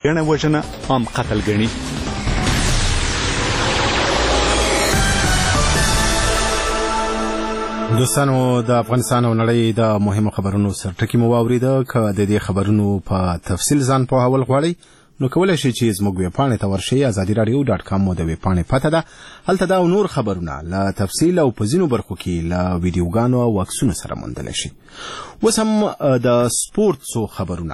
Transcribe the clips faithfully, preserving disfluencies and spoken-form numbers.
ګڼه وژنه عام قتل ګڼي. دوستانو، د افغانستان او نړۍ د مهمو خبرونو سرټکی مو واوریده. که د دې خبرونو په تفصیل ځان پوهول غواړئ نو کولی شئ چې زموږ ویبپاڼې ته ورشئ. ازادي راډیو ډاټ کام مو د ویبپاڼې پته ده. هلته دا او نور خبرونه له تفصیل او په ځینو برخو کې له ویډیوګانو او عکسونو سره موندلی شئ. اوس هم د سپورت څو خبرونه.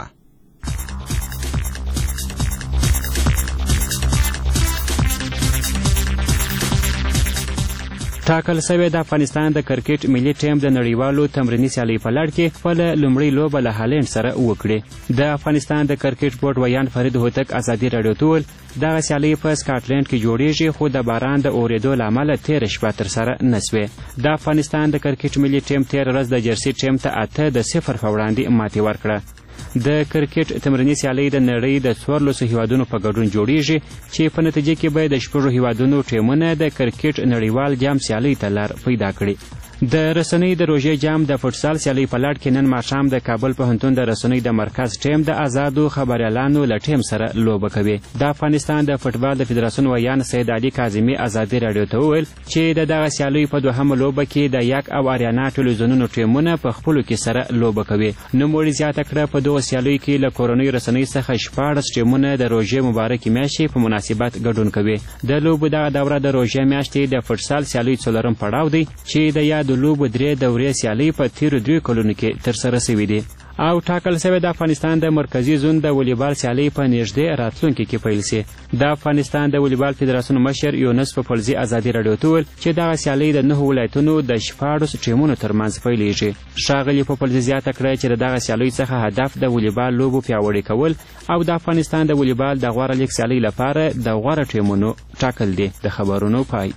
ټاکل شوې د افغانستان د کرکټ ملي ټیم د نړیوالو تمریني سیالۍ په لړ کې خپله لومړۍ لوبه له هالند سره وکړې. د افغانستان د کرکټ بورډ ویان فرید هوتک ازادي راډیو ته وویل دغه سیالۍ په سکاټلند کې جوړیږي، خو د باران د اورېدو له امله تېره شپه ترسره نه سوې. د افغانستان د کرکټ ملي ټیم تېره ورځ د جرسي ټیم ته اته د صفر په وړاندې ماتې ورکړه. د کرکټ تمریني سیالۍ د نړۍ د څوارلسو هیوادونو په ګډون جوړیږي چې په نتیجه کې به د شپږو هیوادونو ټیمونه د کرکټ نړیوال جام سیالۍ ته لار پیدا کړي. د رسنۍ د روژې جام د فوټسال سیالۍ په لړ کې نن ماښام د کابل پوهنتون د رسنۍ د مرکز ټیم د آزادو خبریالانو له ټیم سره لوبه کوي. د افغانستان د فوټبال د فدراسیون ویان سید علي کاظمي ازادي راډیو ته وویل چې د دغه سیالیو په دوهمه لوبه کې د یک او اریانا ټلویزیونونو ټیمونه په خپلو کې سره لوبه کوي. نوموړي زیاته کړه په دغو سیالیو کې له کورنۍ رسنۍ څخه شپاړس ټیمونه د روژې مبارکې میاشتې په مناسبت ګډون کوي. د لوبو دغه دوره د روژې میاشتې د فوټسال سیالیو څلورم پړاو دی چې د یادو لوبو درې دورې سیالۍ په تیرو دوی کلونو کې ترسره شوي دي. او ټاکل شوی د افغانستان د مرکزي زون د والیبال سیالۍ په نږدې راتلونکي کې پیل شي. د افغانستان د والیبال فدراسیون مشر یونس پپلزي ازادي راډیو ته وویل چې دغه سیالۍ د نهو ولایتونو د شپاړسو ټیمونو ترمنځ پیلیږي. ښاغلي پپلزي زیاته کړه چې د دغه سیالیو څخه هدف د والیبال لوبو پیاوړي کول او د افغانستان د والیبال د غوره لیګ سیالۍ لپاره د غوره ټیمونو ټاکل دي. د خبرونو پای.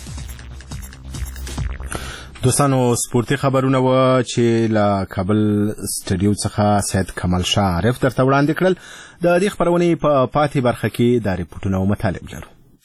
دوستانو، سپورتي خبرونه و چې له کابل سټډیو څخه سید کمال شاه عارف درته وړاندې کړل. د دې خبرونې په پاتې برخه کې دا ریپورټونه او مطالب لرو.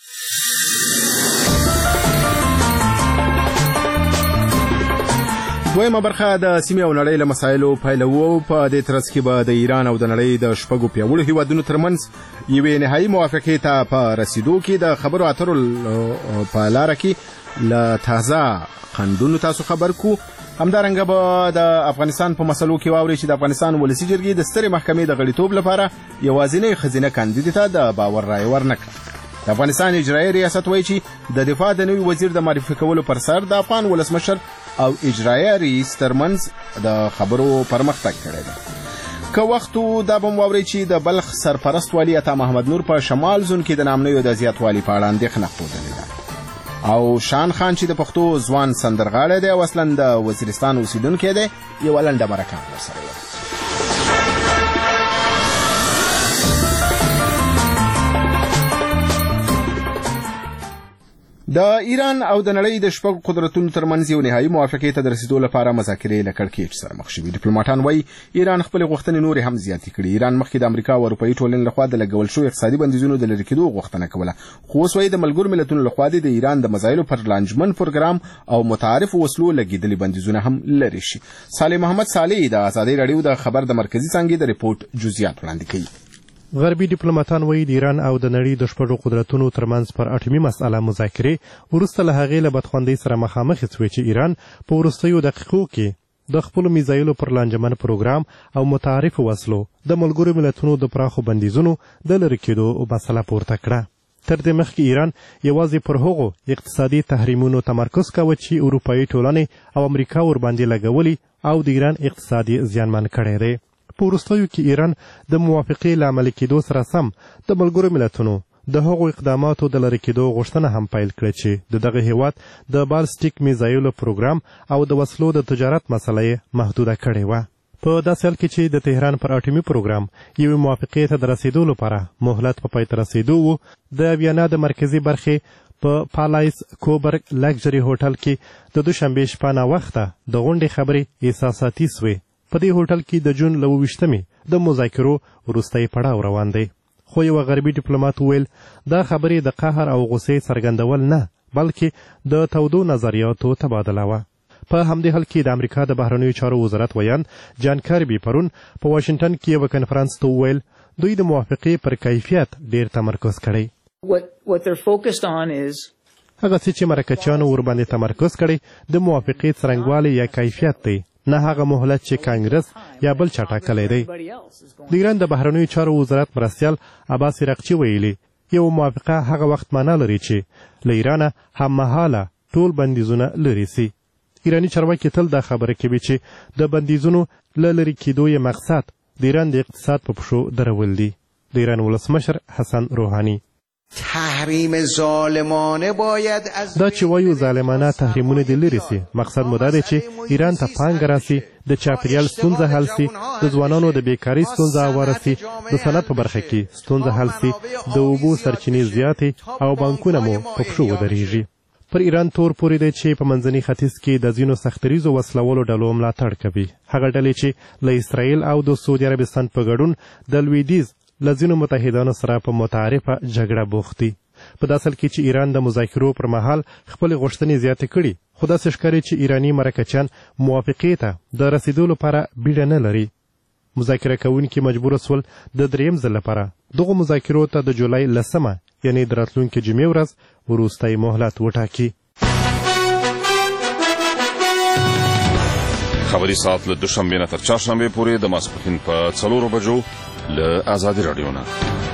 دویمه برخه د سیمې او نړۍ له مسایلو پیلوو. په دې ترڅ کې به د ایران او د نړۍ د شپږو پیاوړو هیوادونو ترمنځ یوې نهایي موافقې ته په رسیدو کې د خبرو اترو په لاره کې له تازه خندونو تاسو خبر کو. همدارنګه به د افغانستان په مسلو کې واوري چې د افغانستان ولسی جرګې د سترې محکمې د غړیتوب لپاره یوازینۍ ښځینه کاندیدې ته د باور رایه ورنکړه. د افغانستان اجرایي ریاست وایي چې د دفاع د نوي وزیر د معرفي کولو پر سر د افغان ولسمشر او اجرایي رئیس ترمنځ د خبرو پرمختګ کړی دی. که وخت دا به واوري چې د بلخ سرپرست والي عطا محمد نور په شمال زون کې د نامنیو د زیاتوالي په اړه اندېښنه ښودلې ده. او شان خان چې د پښتو ځوان سندرغاړی دی او اصلا د وزیرستان اوسیدونکی دی، یوه لنډه مرکه ورسره وه. د ایران او د نړۍ د شپږ قدرتونو ترمنځ یو نهایي موافقې ته د رسیدو لپاره مذاکرې له کړکېچ سره مخ شوي. ډیپلوماټان وایي ایران خپلې غوښتنې نورې هم زیاتې کړي. ایران مخکې د امریکا او اروپایي ټولنې لخوا د لګول شوو اقتصادي بندیزونو د لرې کېدو غوښتنه کوله، خو اوس وایي د ملګرو ملتونو لخوا د ایران د مزایلو پر لانجمن پروګرام او متعارفو وسلو لګېدلي بندیزونه هم لرې شي. صالح محمد صالح د ازادي راډیو د خبر د مرکزي څانګې د ریپورټ جزئیات وړاندې کوي. غربي ډیپلوماټان وایي د ایران او د نړۍ د شپږو قدرتونو ترمنځ پر اټومي مسأله مذاکرې وروسته له هغې له بدخوندۍ سره مخامخ شوې چې ایران په وروستیو دقیقو کې د خپلو میزایلو پر لانجمن پروګرام او متعارفو وسلو د ملګرو ملتونو د پراخو بندیزونو د لرې کېدو مسله پورته کړه. تر دې مخکې ایران یوازې پر هغو اقتصادي تحریمونو تمرکز کاوه چې اروپایي ټولنې او امریکا ورباندې لګولي او د ایران اقتصادي زیانمن کړی دی. په وروستیو کې ایران د موافقې له عملي کېدو سره سم د ملګرو ملتونو د هغو اقداماتو د لرې کېدو غوښتنه هم پیل کړه چې د دغه هیواد د بالستیک میزایلو پروګرام او د وسلو د تجارت مسله یې محدوده کړې وه. په داسې حال کې چې د تهران پر اټومي پروګرام یوې موافقې ته د رسېدو لپاره مهلت په پای ته رسېدو و، د ویانا د مرکزي برخې په پالایس کوبرګ لګژري هوټل کې د دوشنبې شپه ناوخته د غونډې خبرې احساساتي سوې. په دې هوټل کې د جون له اوویشتمې د مذاکرو وروستی پړاو روان دی، خو یوه غربي ډیپلومات وویل دا خبرې د قهر او غصې څرګندول نه بلکې د تودو نظریاتو تبادله وه. په همدې حال کې د امریکا د بهرنیو چارو وزارت ویان جان کاربي پرون په واشنګټن کې یوه کنفرانس ته وویل دوی د موافقې پر کیفیت ډیر تمرکز کړی. What, what they're focused on is هغه څه چې مرکچیانو ورباندې تمرکز کړی د موافقې څرنګوالی یا کیفیت دی، نه هغه مهلت چې کانګرس یا بل چا ټاکلی دی. د ایران د بهرنیو چارو وزارت مرستیال عباس رقچي ویلي یو موافقه هغه وخت معنا لري چې له ایرانه هممهاله ټول بندیزونه لرې سي. ایراني چارواکي تل دا خبره کوي چې د بندیزونو له لرې کېدو یې مقصد د ایران د اقتصاد په پښو درول دي. د ایران ولسمشر حسن روحاني تحریم ظالمانه باید از دا چې وایو ظالمانه تحریمونه دې لرې سي، مقصد مو دا دی چې ایران ته پانګه راسي، د چاپیریال ستونزه حل سي، د ځوانانو د بیکارۍ ستونزه هواره سي، د صنعت په برخه کې ستونزه حل سي، د اوبو سرچینې زیاتې او بانکونه مو په پښو ودرېږي. پر ایران تور پورې دی چې په منځني ختیځ کې د ځینو سختریزو وسلوالو ډلو ملاتړ کوي. هغه ډلې چې له اسرائیل او د سعودي عربستان په ګډون د لویدیځ له ځینو متحدانو سره په متعارفه جګړه بوخت دي. په داسې حال کې چې ایران د مذاکرو پر مهال خپلې غوښتنې زیاتې کړي، خو داسې ښکاري چې ایراني مرکچیان موافقې ته د رسیدو لپاره بیړه نه لري. مذاکره کوونکي مجبور سول د دریم ځل لپاره دغو مذاکرو ته د جولای لسمه یعنې د راتلونکې جمعې ورځ وروستی مهلت وټاکي. خبري ساعت له دوشنبې نه تر چهارشنبې پورې د ماسپښین په څلورو بجو له آزادي راډیو نه.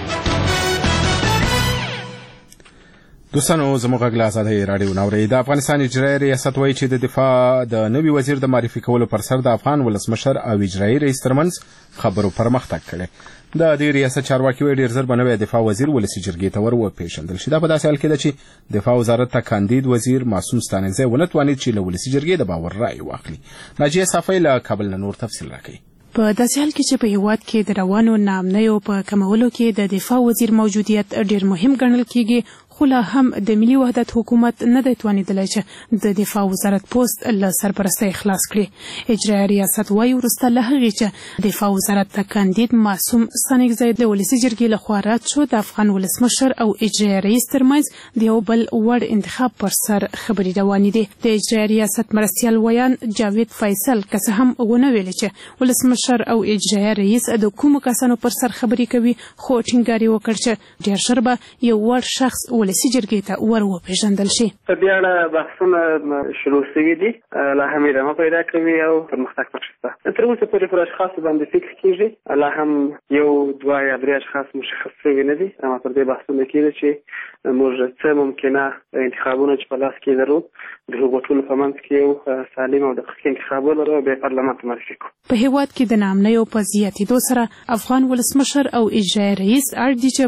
دوستانو زموږ غږ له آزادۍ راډیو نه اورئ. د افغانستان اجرایي ریاست وایي چې د دفاع د نوي وزیر د معرفي کولو پر سر د افغان ولسمشر او اجرایي رئیس ترمنځ خبرو پرمختګ کړی. د دې ریاست چارواکي وایي ډېر ژر به نوی دفاع وزیر ولسي جرګې ته ور وپېژندل شي. دا په داسې حال کې ده چې دفاع وزارت ته کاندید وزیر معصوم ستانکزی ونه توانید چې له ولسي جرګې د باور رایې واخلي. ناجیه صافی له کابل نه نور تفصیل راکوي. په داسې حال کې چې په هیواد کې د روانو ناامنیو په کمولو کې د دفاع وزیر موجودیت ډېر مهم ګڼل کېږي، خو لا هم د ملي وحدت حکومت نه دی توانېدلی چې د دفاع وزارت پوست له سرپرستۍ خلاص کړي. اجرایي ریاست وایي وروسته له هغې چې دفاع وزارت ته کاندید معصوم ستانکزی د ولسي جرګې لخوا رد شو، د افغان ولسمشر او اجرایي رئیس ترمنځ د یو بل وړ انتخاب پر سر خبرې روانې دي. د اجرایي ریاست مرستیال ویان جاوید فیصل که څه هم ونه ویلي چې ولسمشر او اجرایي رئیس د کومو کسانو پر سر خبرې کوي، خو ټینګار یې وکړ چې ډېر ژر به یو وړ شخص ولسي جرګې ته ور وپېژندل شي. په دې اړه بحثونه شروع شوي دي، لا هم ادامه پیدا کوي او پرمختګ پکې شته. تر اوسه پورې پر اشخاصو باندې فکر کېږي، لا هم یو دوه یا درې اشخاص مشخص شوي نه دي، اما پر دې بحثونه کېږي چې موږ څه ممکنه انتخابونه چې په لاس کې لرو د هغو ټولو په منځ کې یو سالم او دقیق انتخاب ولرو او بیا پارلمان ته معرفي کړو. په هیواد کې د ناامنیو په زیاتېدو سره افغان ولسمشر او اجرایي رئیس اړ دي چې